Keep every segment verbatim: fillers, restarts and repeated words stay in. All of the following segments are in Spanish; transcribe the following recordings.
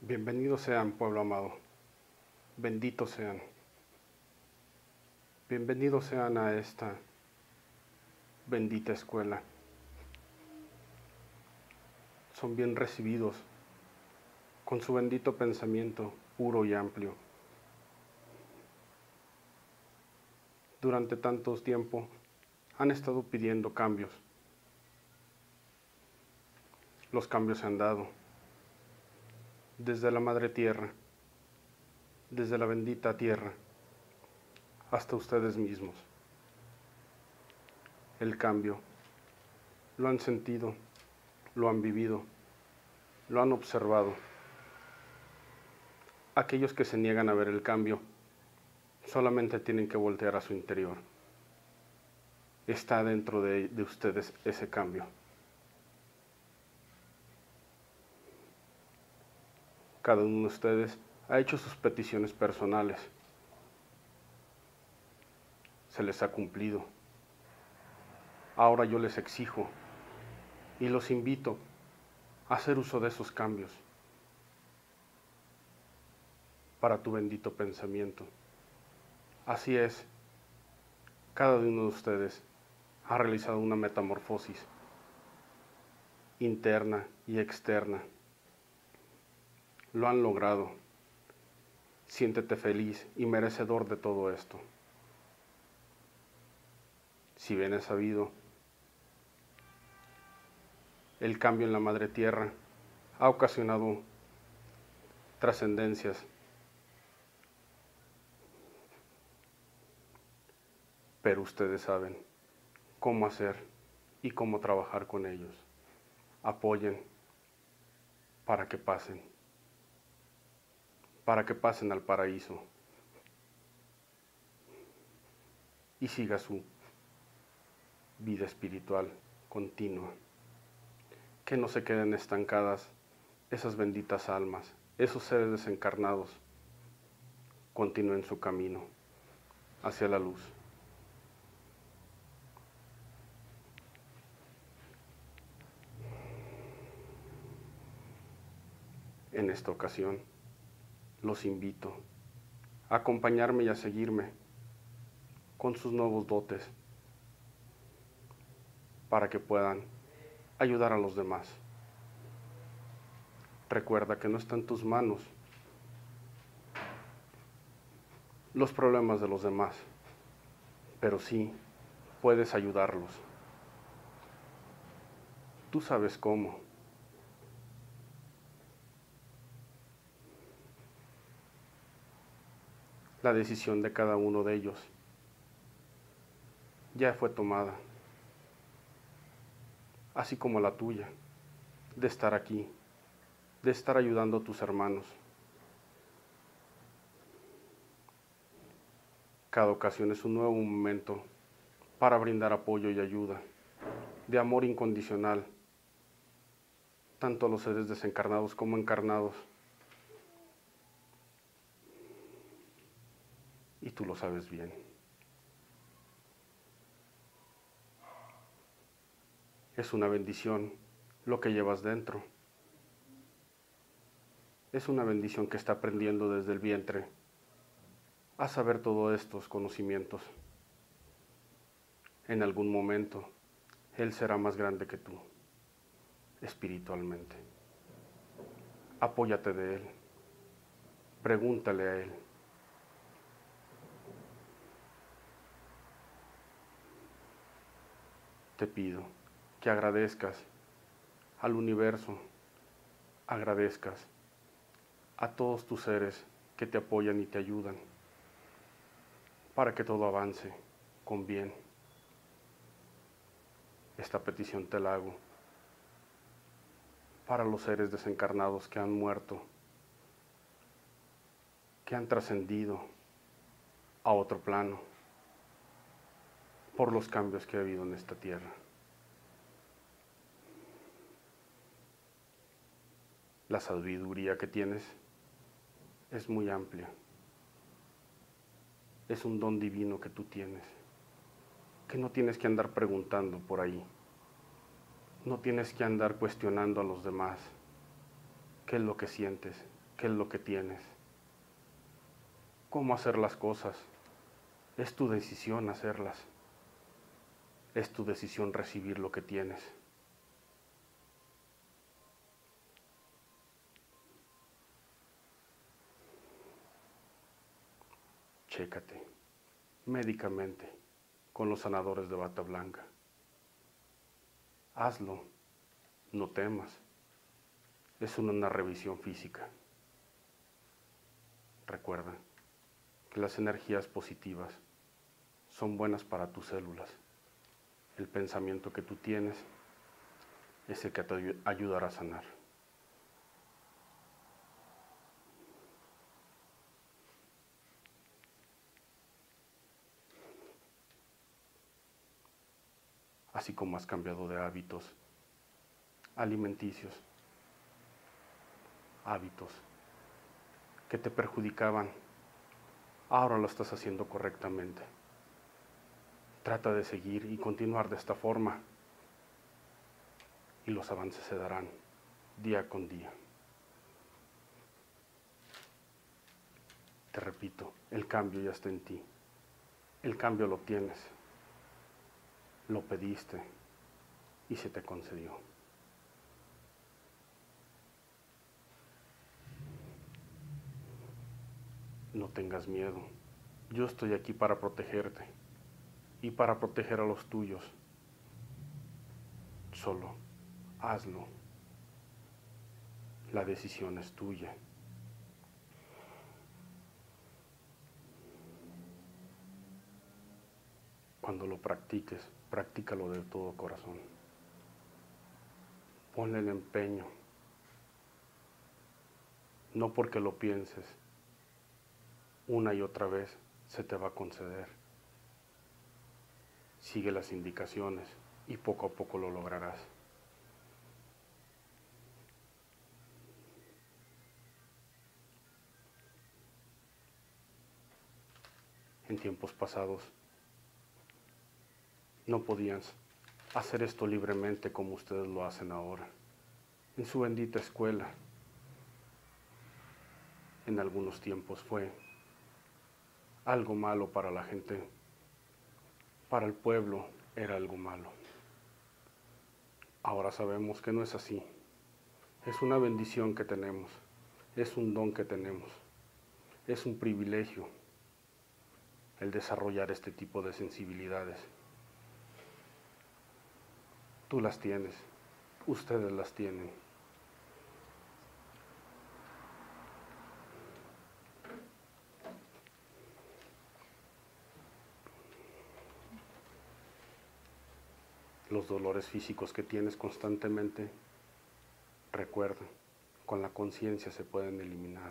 Bienvenidos sean, pueblo amado. Benditos sean. Bienvenidos sean a esta bendita escuela. Son bien recibidos con su bendito pensamiento puro y amplio. Durante tanto tiempo han estado pidiendo cambios. Los cambios se han dado desde la madre tierra, desde la bendita tierra, hasta ustedes mismos. El cambio lo han sentido, lo han vivido, lo han observado. Aquellos que se niegan a ver el cambio solamente tienen que voltear a su interior. Está dentro de, de ustedes ese cambio. Cada uno de ustedes ha hecho sus peticiones personales. Se les ha cumplido. Ahora yo les exijo y los invito a hacer uso de esos cambios para tu bendito pensamiento. Así es, cada uno de ustedes ha realizado una metamorfosis interna y externa. Lo han logrado. Siéntete feliz y merecedor de todo esto. Si bien es sabido, el cambio en la madre tierra ha ocasionado trascendencias, pero ustedes saben cómo hacer y cómo trabajar con ellos. Apoyen para que pasen, para que pasen al paraíso y siga su vida espiritual continua. Que no se queden estancadas esas benditas almas, esos seres desencarnados. Continúen su camino hacia la luz. En esta ocasión, los invito a acompañarme y a seguirme con sus nuevos dotes para que puedan ayudar a los demás. Recuerda que no está en tus manos los problemas de los demás, pero sí puedes ayudarlos. Tú sabes cómo. La decisión de cada uno de ellos ya fue tomada, así como la tuya, de estar aquí, de estar ayudando a tus hermanos. Cada ocasión es un nuevo momento para brindar apoyo y ayuda, de amor incondicional, tanto a los seres desencarnados como encarnados. Y tú lo sabes bien. Es una bendición lo que llevas dentro. Es una bendición que está aprendiendo desde el vientre a saber todos estos conocimientos. En algún momento, Él será más grande que tú, espiritualmente. Apóyate de Él. Pregúntale a Él. Te pido que agradezcas al universo, agradezcas a todos tus seres que te apoyan y te ayudan para que todo avance con bien. Esta petición te la hago para los seres desencarnados que han muerto, que han trascendido a otro plano por los cambios que ha habido en esta tierra. La sabiduría que tienes es muy amplia. Es un don divino que tú tienes, que no tienes que andar preguntando por ahí. No tienes que andar cuestionando a los demás qué es lo que sientes. qué es lo que tienes, cómo hacer las cosas. Es tu decisión hacerlas. Es tu decisión recibir lo que tienes. Chécate médicamente con los sanadores de bata blanca. Hazlo, no temas. Es una, una revisión física. Recuerda que las energías positivas son buenas para tus células. El pensamiento que tú tienes es el que te ayudará a sanar. Así como has cambiado de hábitos alimenticios, hábitos que te perjudicaban, ahora lo estás haciendo correctamente. Trata de seguir y continuar de esta forma y los avances se darán día con día. Te repito, el cambio ya está en ti. El cambio lo tienes. Lo pediste y se te concedió. No tengas miedo. Yo estoy aquí para protegerte y para proteger a los tuyos. Solo hazlo. La decisión es tuya. Cuando lo practiques, practícalo de todo corazón. Ponle el empeño. No porque lo pienses, una y otra vez se te va a conceder. Sigue las indicaciones y poco a poco lo lograrás. En tiempos pasados no podías hacer esto libremente como ustedes lo hacen ahora. En su bendita escuela, en algunos tiempos fue algo malo para la gente, para el pueblo era algo malo. Ahora sabemos que no es así. Es una bendición que tenemos, es un don que tenemos, es un privilegio el desarrollar este tipo de sensibilidades. Tú las tienes, ustedes las tienen. Los dolores físicos que tienes constantemente, recuerda, con la conciencia se pueden eliminar.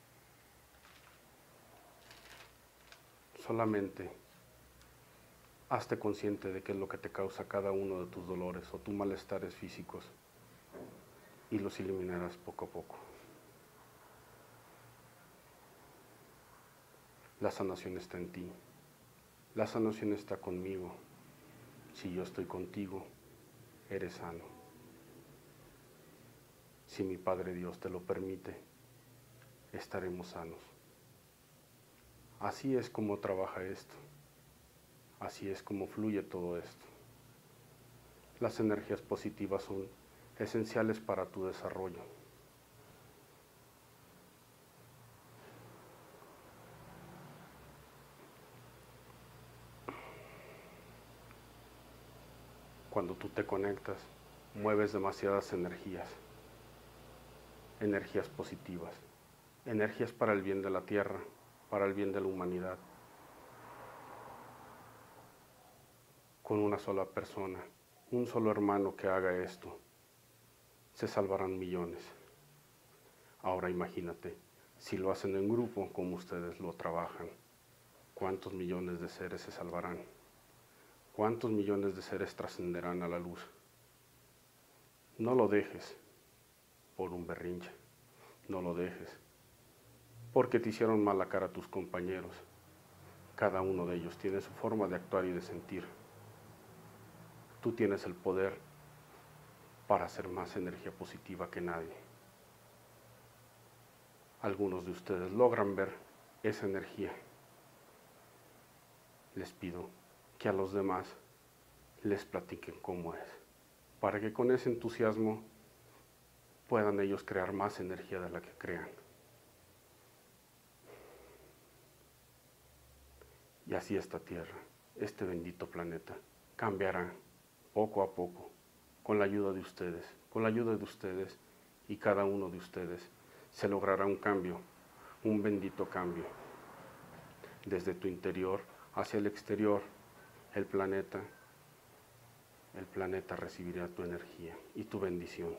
Solamente hazte consciente de qué es lo que te causa cada uno de tus dolores o tus malestares físicos y los eliminarás poco a poco. La sanación está en ti. La sanación está conmigo. Si yo estoy contigo, eres sano. Si mi Padre Dios te lo permite, estaremos sanos. Así es como trabaja esto. Así es como fluye todo esto. Las energías positivas son esenciales para tu desarrollo. Cuando tú te conectas, mueves demasiadas energías, energías positivas, energías para el bien de la tierra, para el bien de la humanidad. Con una sola persona, un solo hermano que haga esto, se salvarán millones. Ahora imagínate, si lo hacen en grupo como ustedes lo trabajan, ¿cuántos millones de seres se salvarán? ¿Cuántos millones de seres trascenderán a la luz? No lo dejes por un berrinche, no lo dejes porque te hicieron mala cara tus compañeros. Cada uno de ellos tiene su forma de actuar y de sentir. Tú tienes el poder para hacer más energía positiva que nadie. Algunos de ustedes logran ver esa energía. Les pido que a los demás les platiquen cómo es, para que con ese entusiasmo puedan ellos crear más energía de la que crean. Y así esta Tierra, este bendito planeta, cambiará poco a poco, con la ayuda de ustedes, con la ayuda de ustedes y cada uno de ustedes, se logrará un cambio, un bendito cambio. Desde tu interior hacia el exterior, el planeta, el planeta recibirá tu energía y tu bendición.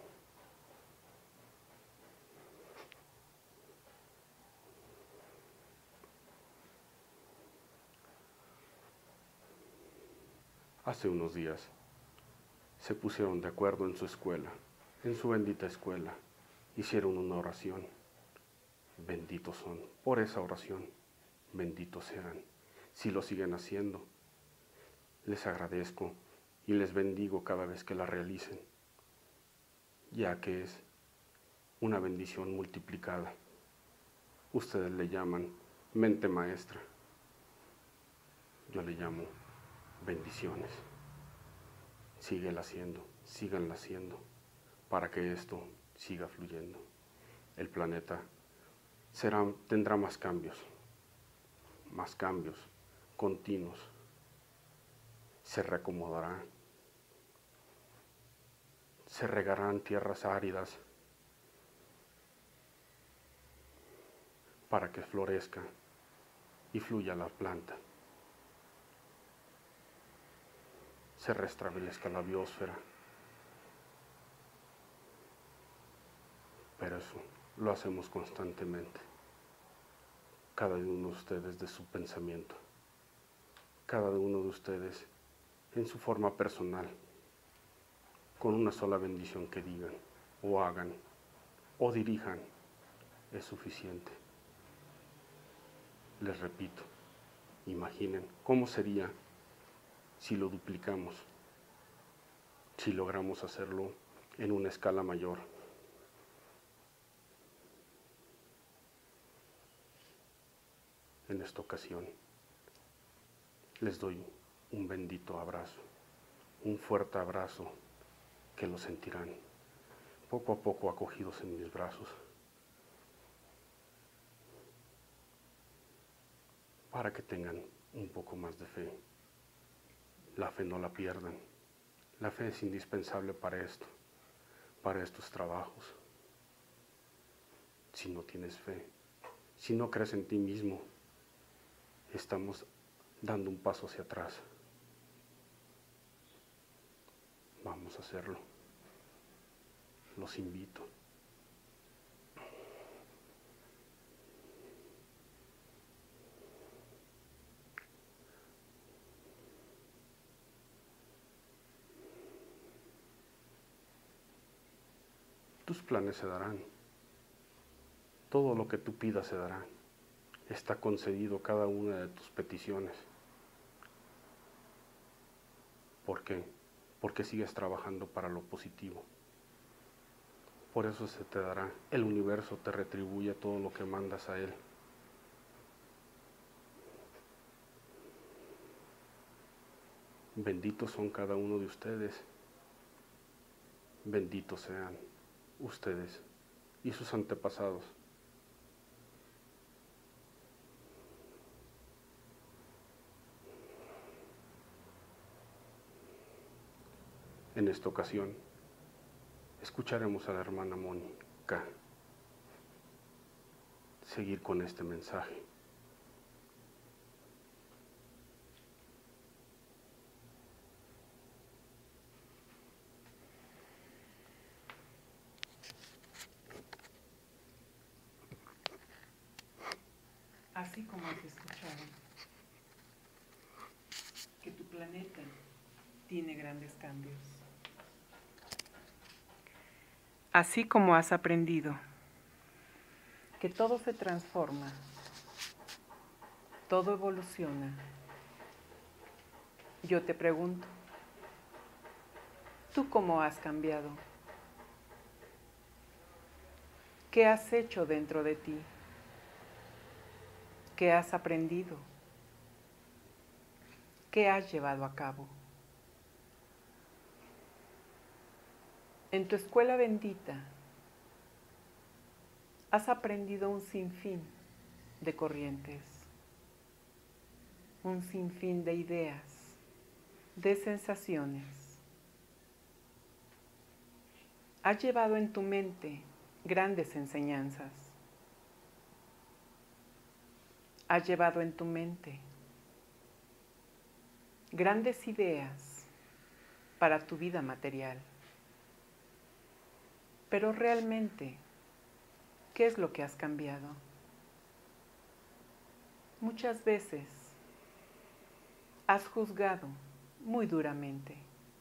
Hace unos días se pusieron de acuerdo en su escuela, en su bendita escuela, hicieron una oración. Benditos son por esa oración, benditos serán. Si lo siguen haciendo, les agradezco y les bendigo cada vez que la realicen, ya que es una bendición multiplicada. Ustedes le llaman mente maestra, yo le llamo bendiciones. Síguela haciendo, síganla haciendo, para que esto siga fluyendo. El planeta será, tendrá más cambios, más cambios continuos. Se reacomodará, se regarán tierras áridas para que florezca y fluya la planta. Se restablezca la biosfera. Pero eso lo hacemos constantemente. Cada uno de ustedes de su pensamiento. Cada uno de ustedes en su forma personal. Con una sola bendición que digan, o hagan, o dirijan, es suficiente. Les repito, imaginen cómo sería si lo duplicamos, si logramos hacerlo en una escala mayor. En esta ocasión, les doy un bendito abrazo, un fuerte abrazo que lo sentirán poco a poco acogidos en mis brazos, para que tengan un poco más de fe. La fe no la pierdan. La fe es indispensable para esto, para estos trabajos. Si no tienes fe, si no crees en ti mismo, estamos dando un paso hacia atrás. Vamos a hacerlo. Los invito. Tus planes se darán. Todo lo que tú pidas se dará. Está concedido cada una de tus peticiones. ¿Por qué? Porque sigues trabajando para lo positivo. Por eso se te dará. El universo te retribuye todo lo que mandas a él. Benditos son cada uno de ustedes. Benditos sean ustedes y sus antepasados. En esta ocasión, escucharemos a la hermana Mónica seguir con este mensaje. Así como has escuchado, que tu planeta tiene grandes cambios. Así como has aprendido que todo se transforma, todo evoluciona, yo te pregunto, ¿tú cómo has cambiado? ¿Qué has hecho dentro de ti? ¿Qué has aprendido? ¿Qué has llevado a cabo? En tu escuela bendita has aprendido un sinfín de corrientes, un sinfín de ideas, de sensaciones. Has llevado en tu mente grandes enseñanzas. Has llevado en tu mente grandes ideas para tu vida material. Pero realmente, ¿qué es lo que has cambiado? Muchas veces has juzgado muy duramente.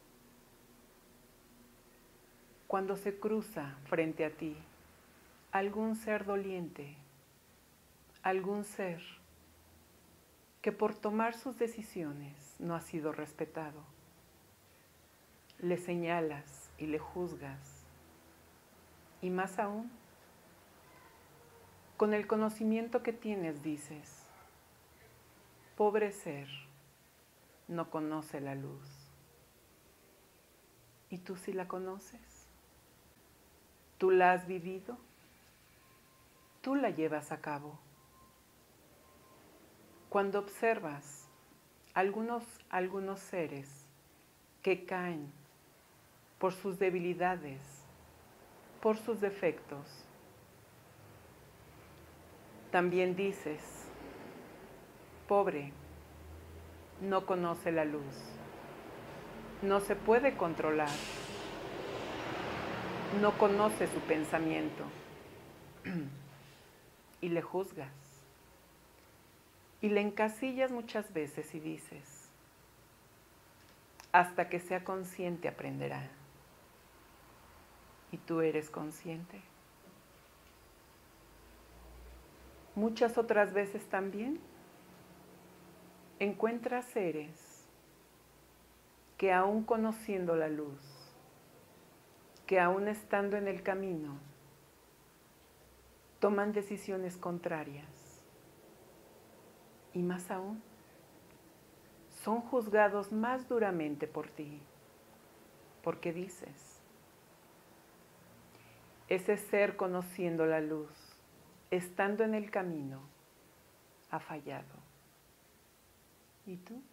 Cuando se cruza frente a ti algún ser doliente, algún ser que por tomar sus decisiones no ha sido respetado, le señalas y le juzgas. Y más aún, con el conocimiento que tienes dices, pobre ser, no conoce la luz. ¿Y tú sí la conoces? ¿Tú la has vivido? ¿Tú la llevas a cabo? Cuando observas algunos, algunos seres que caen por sus debilidades, por sus defectos, también dices, pobre, no conoce la luz, no se puede controlar, no conoce su pensamiento y le juzgas y le encasillas muchas veces y dices, hasta que sea consciente aprenderá. ¿Y tú eres consciente? Muchas otras veces también encuentras seres que aún conociendo la luz, que aún estando en el camino, toman decisiones contrarias. Y más aún, son juzgados más duramente por ti, porque dices, ese ser conociendo la luz, estando en el camino, ha fallado. ¿Y tú?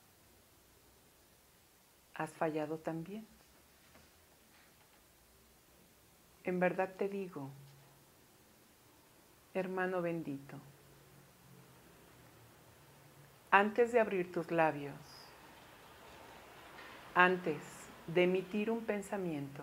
¿Has fallado también? En verdad te digo, hermano bendito, antes de abrir tus labios, antes de emitir un pensamiento,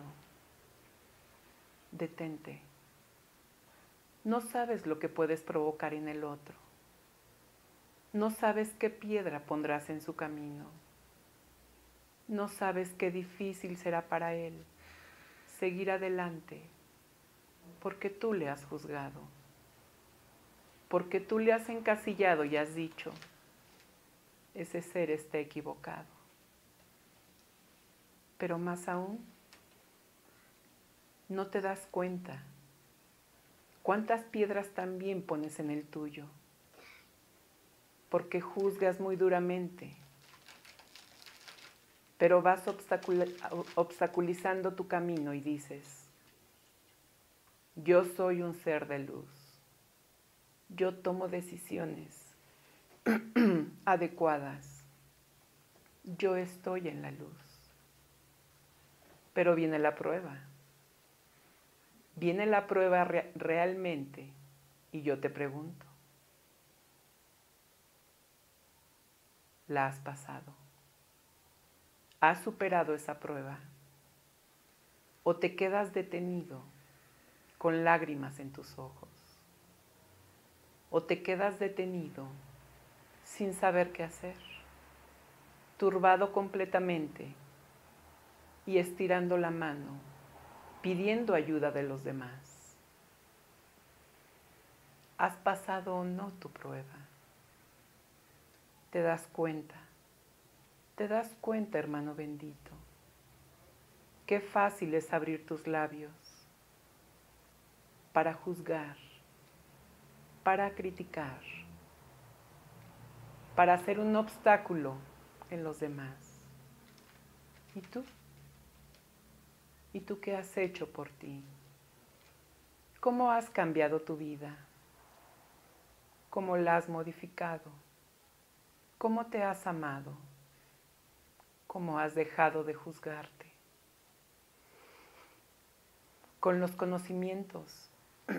detente. No sabes lo que puedes provocar en el otro. No sabes qué piedra pondrás en su camino. No sabes qué difícil será para él seguir adelante porque tú le has juzgado, porque tú le has encasillado y has dicho, ese ser está equivocado. Pero más aún, no te das cuenta cuántas piedras también pones en el tuyo, porque juzgas muy duramente, pero vas obstaculizando tu camino y dices, yo soy un ser de luz, yo tomo decisiones adecuadas, yo estoy en la luz. Pero viene la prueba, viene la prueba re- realmente y yo te pregunto, ¿la has pasado? ¿Has superado esa prueba? ¿O te quedas detenido con lágrimas en tus ojos? ¿O te quedas detenido sin saber qué hacer? Turbado completamente y estirando la mano, pidiendo ayuda de los demás. ¿Has pasado o no tu prueba? ¿Te das cuenta? ¿Te das cuenta, hermano bendito? Qué fácil es abrir tus labios, para juzgar, para criticar, para ser un obstáculo en los demás. ¿Y tú? ¿Y tú qué has hecho por ti? ¿Cómo has cambiado tu vida? ¿Cómo la has modificado? ¿Cómo te has amado? ¿Cómo has dejado de juzgarte? Con los conocimientos,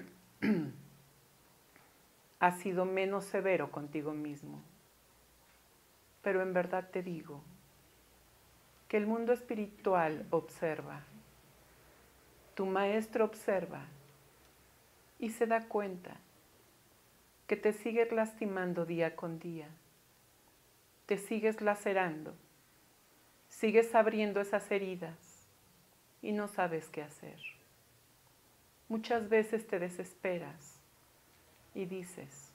has sido menos severo contigo mismo. Pero en verdad te digo que el mundo espiritual observa, tu maestro observa y se da cuenta que te sigues lastimando día con día, te sigues lacerando, sigues abriendo esas heridas y no sabes qué hacer. Muchas veces te desesperas y dices,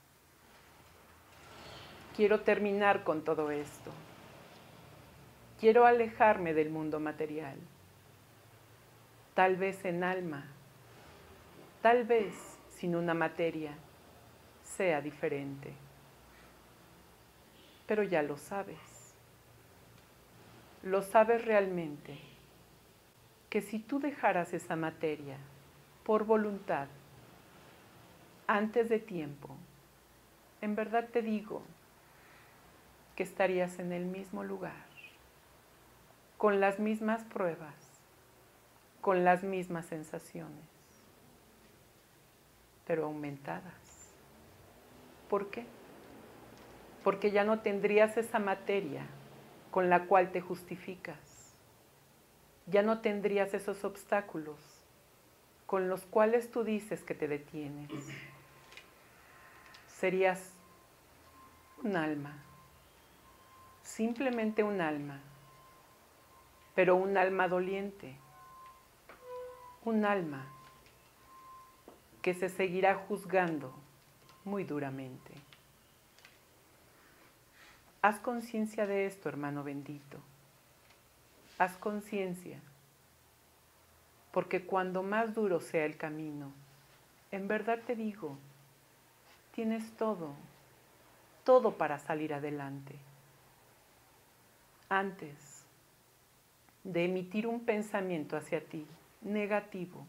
quiero terminar con todo esto, quiero alejarme del mundo material, tal vez en alma, tal vez sin una materia sea diferente, pero ya lo sabes, lo sabes realmente, que si tú dejaras esa materia por voluntad, antes de tiempo, en verdad te digo que estarías en el mismo lugar, con las mismas pruebas, con las mismas sensaciones, pero aumentadas. ¿Por qué? Porque ya no tendrías esa materia con la cual te justificas, ya no tendrías esos obstáculos con los cuales tú dices que te detienes. Serías un alma, simplemente un alma, pero un alma doliente, un alma que se seguirá juzgando muy duramente. Haz conciencia de esto, hermano bendito. Haz conciencia, porque cuando más duro sea el camino, en verdad te digo, tienes todo, todo para salir adelante. Antes de emitir un pensamiento hacia ti negativo,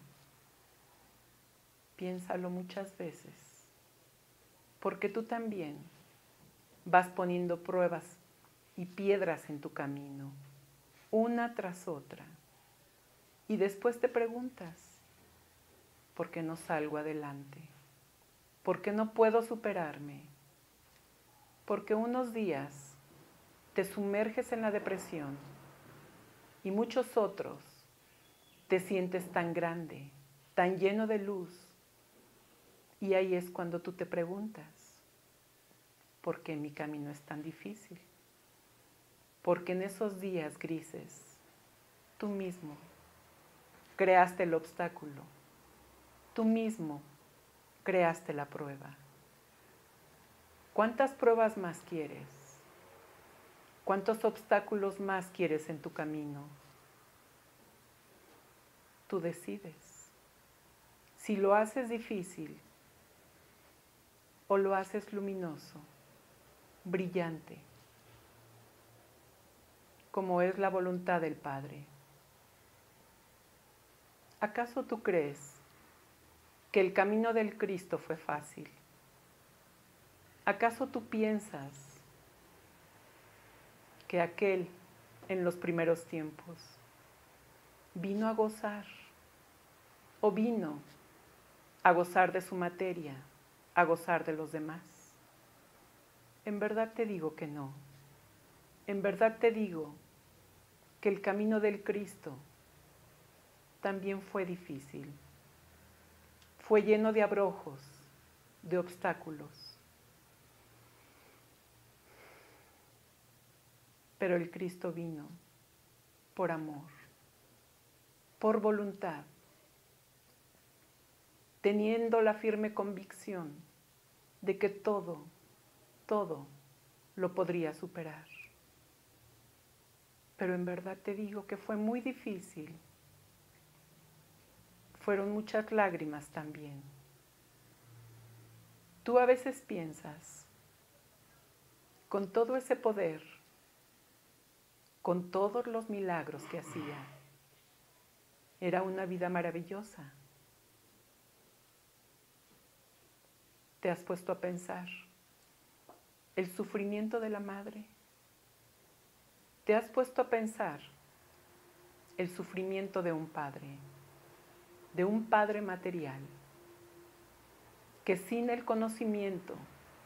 piénsalo muchas veces, porque tú también vas poniendo pruebas y piedras en tu camino, una tras otra, y después te preguntas, ¿por qué no salgo adelante? ¿Por qué no puedo superarme? Porque unos días te sumerges en la depresión y muchos otros te sientes tan grande, tan lleno de luz, y ahí es cuando tú te preguntas, ¿por qué mi camino es tan difícil? Porque en esos días grises, tú mismo creaste el obstáculo, tú mismo creaste la prueba. ¿Cuántas pruebas más quieres? ¿Cuántos obstáculos más quieres en tu camino? Tú decides si lo haces difícil o lo haces luminoso, brillante, como es la voluntad del Padre. ¿Acaso tú crees que el camino del Cristo fue fácil? ¿Acaso tú piensas que aquel en los primeros tiempos vino a gozar o vino a gozar de su materia, a gozar de los demás? En verdad te digo que no. En verdad te digo que el camino del Cristo también fue difícil. Fue lleno de abrojos, de obstáculos. Pero el Cristo vino por amor, por voluntad, teniendo la firme convicción de que todo, todo lo podría superar. Pero en verdad te digo que fue muy difícil. Fueron muchas lágrimas también. Tú a veces piensas, con todo ese poder, con todos los milagros que hacía, era una vida maravillosa. ¿Te has puesto a pensar el sufrimiento de la madre? ¿Te has puesto a pensar el sufrimiento de un padre, de un padre material, que sin el conocimiento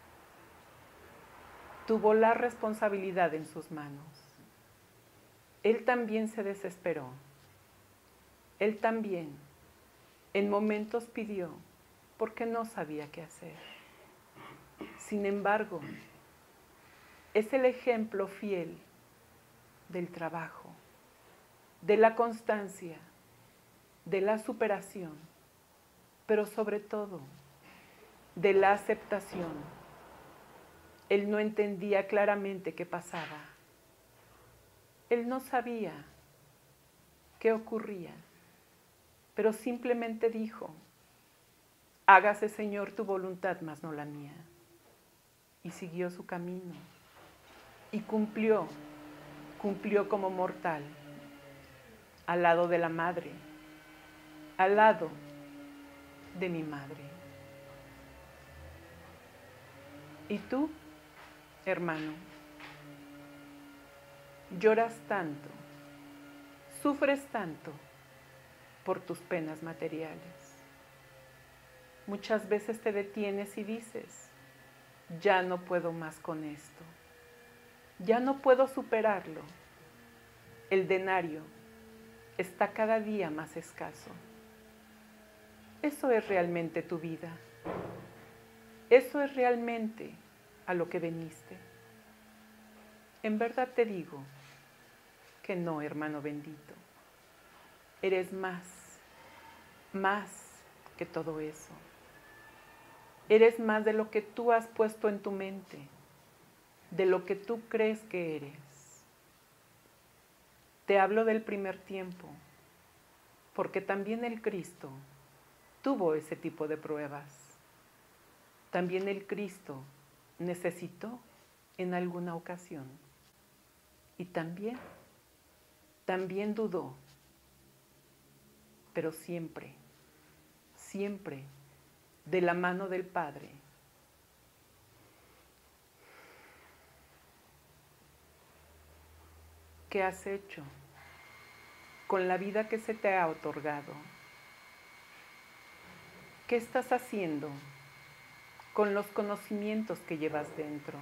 tuvo la responsabilidad en sus manos? Él también se desesperó. Él también en momentos pidió porque no sabía qué hacer. Sin embargo, es el ejemplo fiel del trabajo, de la constancia, de la superación, pero sobre todo de la aceptación. Él no entendía claramente qué pasaba. Él no sabía qué ocurría, pero simplemente dijo: hágase, Señor, tu voluntad, mas no la mía. Y siguió su camino. Y cumplió, cumplió como mortal, al lado de la madre, al lado de mi madre. ¿Y tú, hermano? Lloras tanto, sufres tanto por tus penas materiales. Muchas veces te detienes y dices: ya no puedo más con esto, ya no puedo superarlo. El denario está cada día más escaso. ¿Eso es realmente tu vida? ¿Eso es realmente a lo que veniste? En verdad te digo que no, hermano bendito. Eres más, más que todo eso. Eres más de lo que tú has puesto en tu mente, de lo que tú crees que eres. Te hablo del primer tiempo, porque también el Cristo tuvo ese tipo de pruebas. También el Cristo necesitó en alguna ocasión. Y también, también dudó, pero siempre, siempre de la mano del Padre. ¿Qué has hecho con la vida que se te ha otorgado? ¿Qué estás haciendo con los conocimientos que llevas dentro?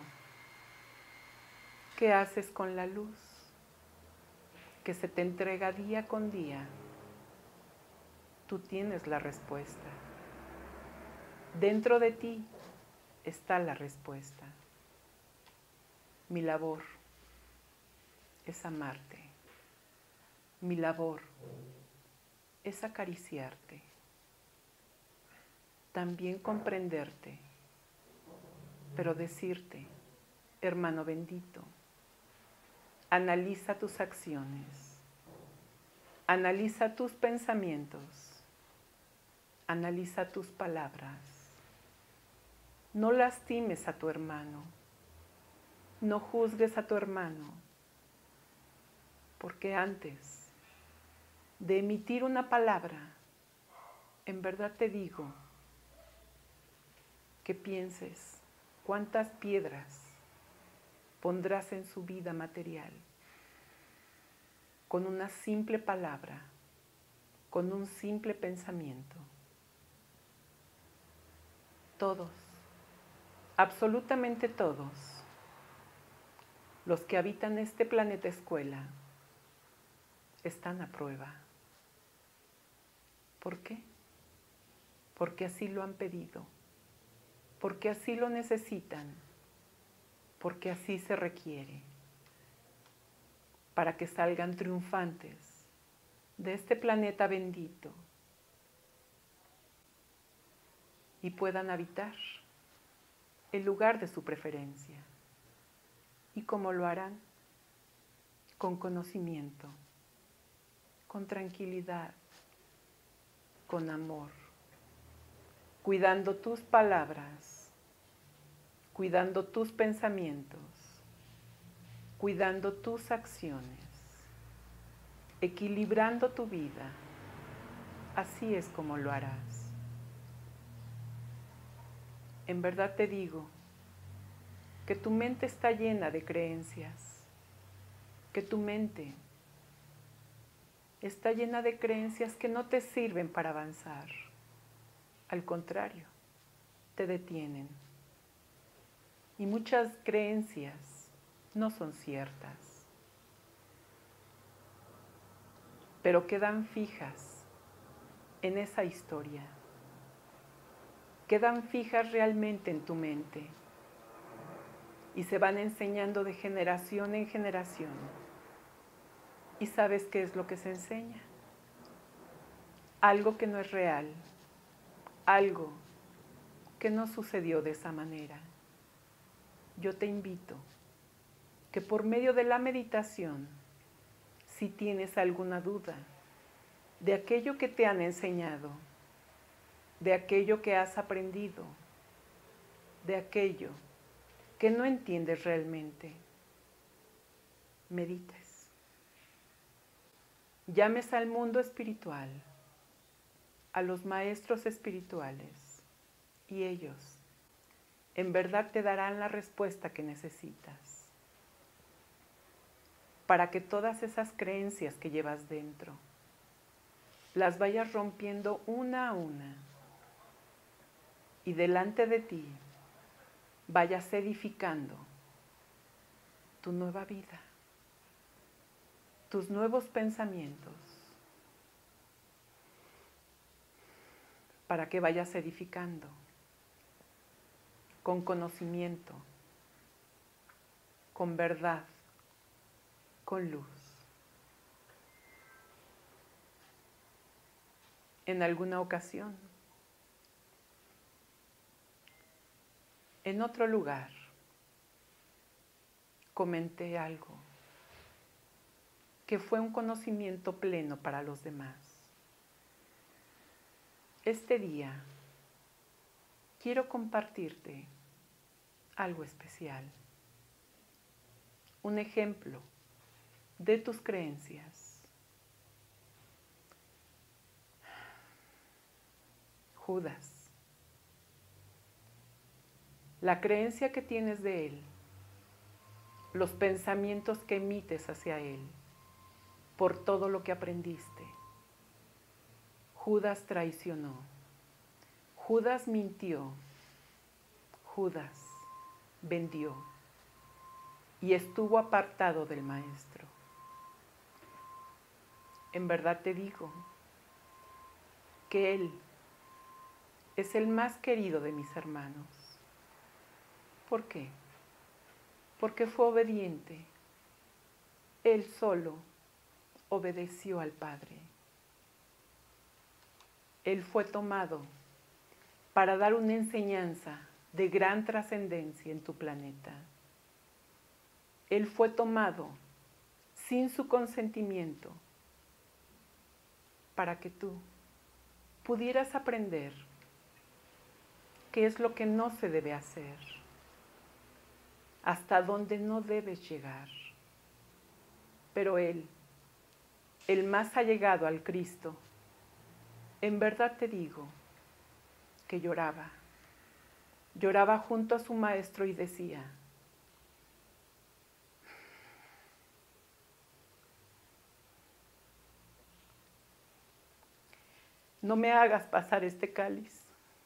¿Qué haces con la luz que se te entrega día con día? Tú tienes la respuesta. Dentro de ti está la respuesta. Mi labor es amarte. Mi labor es acariciarte. También comprenderte, pero decirte: hermano bendito, analiza tus acciones, analiza tus pensamientos, analiza tus palabras. No lastimes a tu hermano, no juzgues a tu hermano, porque antes de emitir una palabra, en verdad te digo que pienses cuántas piedras pondrás en su vida material con una simple palabra, con un simple pensamiento. Todos, absolutamente todos, los que habitan este planeta escuela están a prueba. ¿Por qué? Porque así lo han pedido, porque así lo necesitan, porque así se requiere, para que salgan triunfantes de este planeta bendito y puedan habitar el lugar de su preferencia. ¿Y cómo lo harán? Con conocimiento, con tranquilidad, con amor, cuidando tus palabras, cuidando tus pensamientos, cuidando tus acciones, equilibrando tu vida. Así es como lo harás. En verdad te digo que tu mente está llena de creencias, que tu mente está llena de creencias que no te sirven para avanzar. Al contrario, te detienen. Y muchas creencias no son ciertas, pero quedan fijas en esa historia. Quedan fijas realmente en tu mente y se van enseñando de generación en generación. ¿Y sabes qué es lo que se enseña? Algo que no es real, algo que no sucedió de esa manera. Yo te invito que por medio de la meditación, si tienes alguna duda de aquello que te han enseñado, de aquello que has aprendido, de aquello que no entiendes realmente, medites. Llames al mundo espiritual, a los maestros espirituales, y ellos en verdad te darán la respuesta que necesitas para que todas esas creencias que llevas dentro las vayas rompiendo una a una y delante de ti vayas edificando tu nueva vida, tus nuevos pensamientos, para que vayas edificando con conocimiento, con verdad, con luz. En alguna ocasión, en otro lugar, comenté algo que fue un conocimiento pleno para los demás. Este día quiero compartirte algo especial, un ejemplo de tus creencias. Judas, la creencia que tienes de él, los pensamientos que emites hacia él, por todo lo que aprendiste. Judas traicionó, Judas mintió, Judas vendió y estuvo apartado del Maestro. En verdad te digo que él es el más querido de mis hermanos. ¿Por qué? Porque fue obediente. Él solo obedeció al Padre. Él fue tomado para dar una enseñanza de gran trascendencia en tu planeta. Él fue tomado sin su consentimiento para que tú pudieras aprender qué es lo que no se debe hacer, hasta dónde no debes llegar. Pero Él, el más allegado al Cristo, en verdad te digo que lloraba, lloraba junto a su Maestro y decía: no me hagas pasar este cáliz.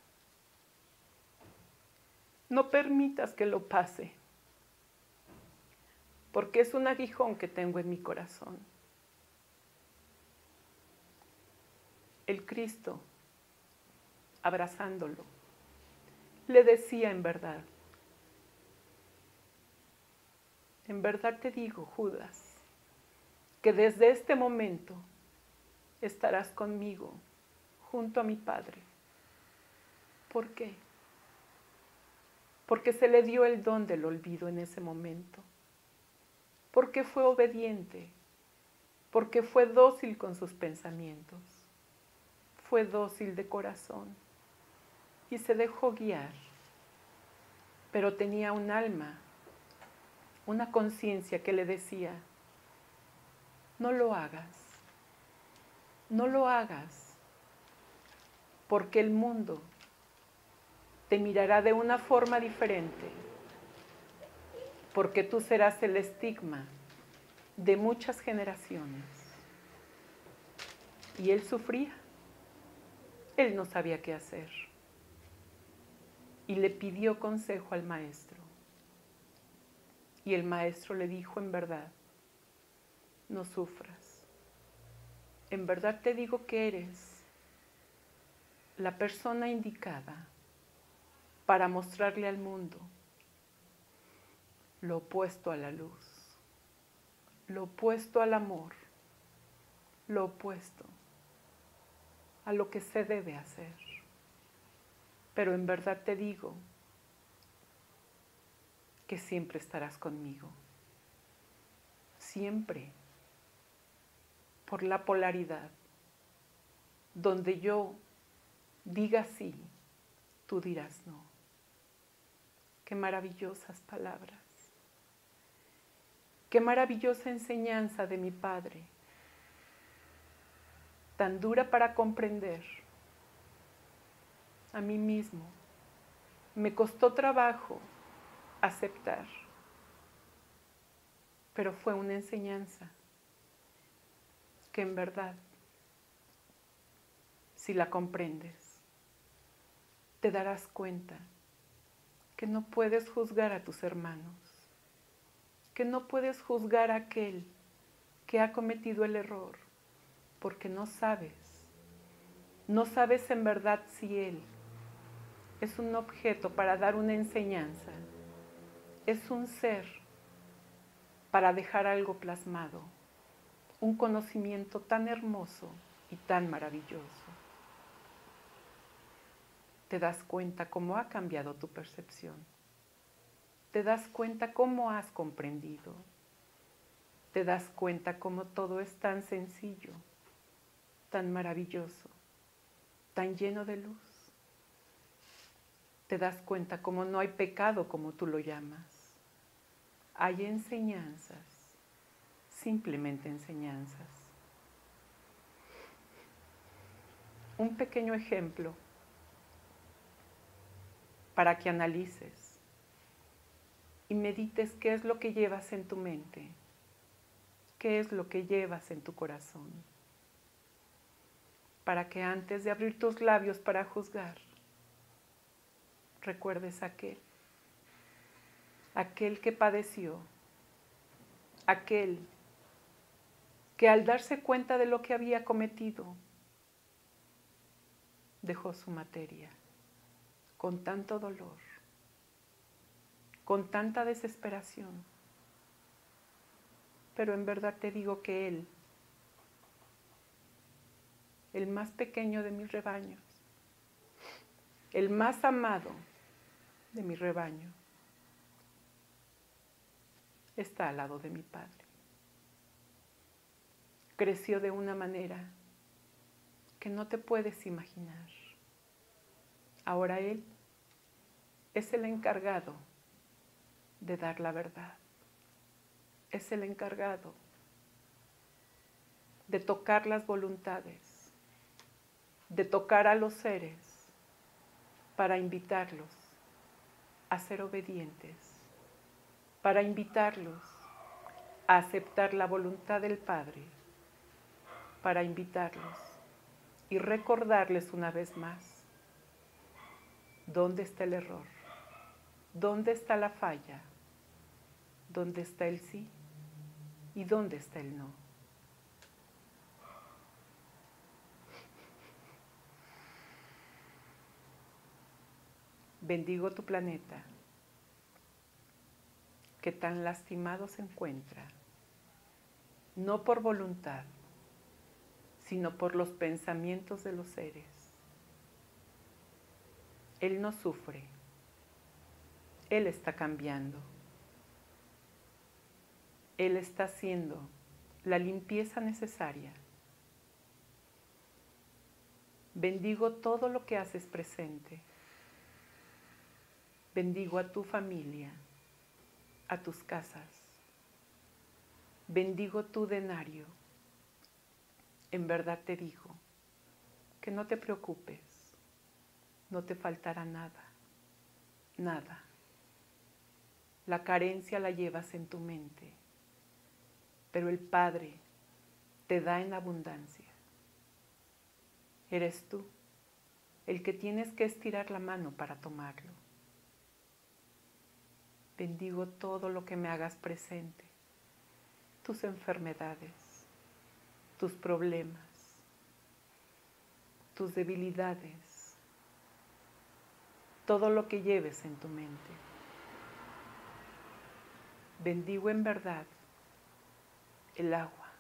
No permitas que lo pase, porque es un aguijón que tengo en mi corazón. El Cristo, abrazándolo, le decía en verdad: en verdad te digo, Judas, que desde este momento estarás conmigo junto a mi Padre. ¿Por qué? Porque se le dio el don del olvido en ese momento, porque fue obediente, porque fue dócil con sus pensamientos, fue dócil de corazón y se dejó guiar pero tenía un alma, una conciencia que le decía, no lo hagas, no lo hagas, porque el mundo te mirará de una forma diferente, porque tú serás el estigma de muchas generaciones. Y él sufría, él no sabía qué hacer. Y le pidió consejo al maestro. Y el maestro le dijo, en verdad, no sufras. En verdad te digo que eres la persona indicada para mostrarle al mundo lo opuesto a la luz, lo opuesto al amor, lo opuesto a lo que se debe hacer. Pero en verdad te digo que siempre estarás conmigo, siempre, por la polaridad, donde yo diga sí, tú dirás no. Qué maravillosas palabras, qué maravillosa enseñanza de mi padre, tan dura para comprender. A mí mismo me costó trabajo aceptar, pero fue una enseñanza que en verdad, si la comprendes, te darás cuenta que no puedes juzgar a tus hermanos, que no puedes juzgar a aquel que ha cometido el error, porque no sabes, no sabes en verdad si él es un objeto para dar una enseñanza, es un ser para dejar algo plasmado, un conocimiento tan hermoso y tan maravilloso. Te das cuenta cómo ha cambiado tu percepción, te das cuenta cómo has comprendido, te das cuenta cómo todo es tan sencillo, tan maravilloso, tan lleno de luz. Te das cuenta cómo no hay pecado como tú lo llamas. Hay enseñanzas, simplemente enseñanzas. Un pequeño ejemplo para que analices y medites qué es lo que llevas en tu mente, qué es lo que llevas en tu corazón, para que antes de abrir tus labios para juzgar, recuerdes aquel, aquel que padeció, aquel que al darse cuenta de lo que había cometido, dejó su materia con tanto dolor, con tanta desesperación. Pero en verdad te digo que él, el más pequeño de mis rebaños, el más amado de mi rebaño, está al lado de mi padre. Creció de una manera que no te puedes imaginar. Ahora él es el encargado de dar la verdad. Es el encargado de tocar las voluntades, de tocar a los seres para invitarlos a ser obedientes, para invitarlos a aceptar la voluntad del Padre, para invitarlos y recordarles una vez más dónde está el error, dónde está la falla, dónde está el sí y dónde está el no. Bendigo tu planeta, que tan lastimado se encuentra, no por voluntad, sino por los pensamientos de los seres. Él no sufre, él está cambiando. Él está haciendo la limpieza necesaria. Bendigo todo lo que haces presente. Bendigo a tu familia, a tus casas. Bendigo tu denario. En verdad te digo que no te preocupes, no te faltará nada, nada. La carencia la llevas en tu mente, pero el Padre te da en abundancia. Eres tú el que tienes que estirar la mano para tomarlo. Bendigo todo lo que me hagas presente, tus enfermedades, tus problemas, tus debilidades, todo lo que lleves en tu mente. Bendigo en verdad el agua,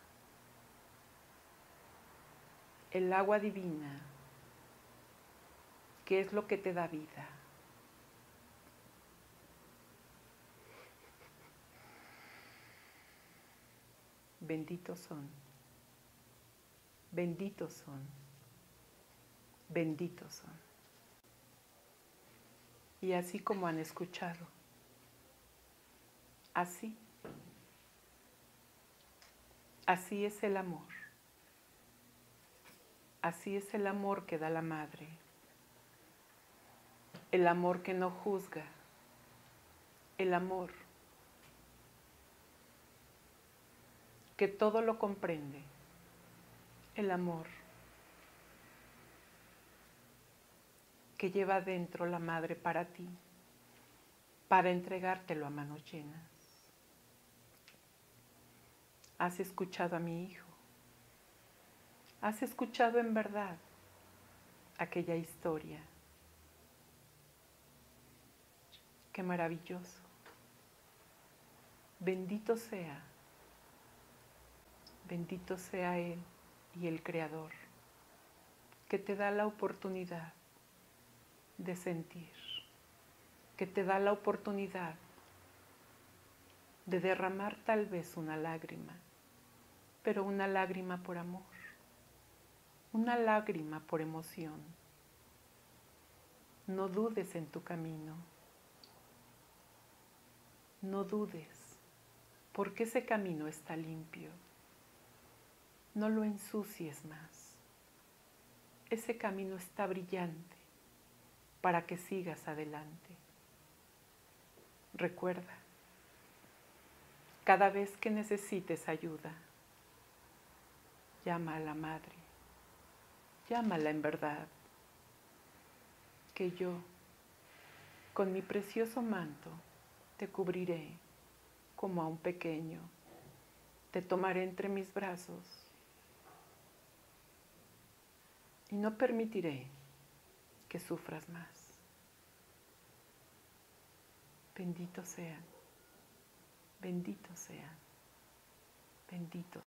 el agua divina, que es lo que te da vida. Benditos son, benditos son, benditos son. Y así como han escuchado, así, así es el amor. Así es el amor que da la madre. El amor que no juzga. El amor que todo lo comprende. El amor que lleva dentro la madre para ti, para entregártelo a manos llenas. Has escuchado a mi hijo. Has escuchado en verdad aquella historia. Qué maravilloso. Bendito sea, bendito sea Él y el Creador, que te da la oportunidad de sentir, que te da la oportunidad de derramar tal vez una lágrima, pero una lágrima por amor, una lágrima por emoción. No dudes en tu camino, no dudes, porque ese camino está limpio. No lo ensucies más. Ese camino está brillante para que sigas adelante. Recuerda, cada vez que necesites ayuda, llama a la Madre, llámala en verdad, que yo, con mi precioso manto, te cubriré como a un pequeño, te tomaré entre mis brazos y no permitiré que sufras más. Bendito sean, bendito sean, bendito.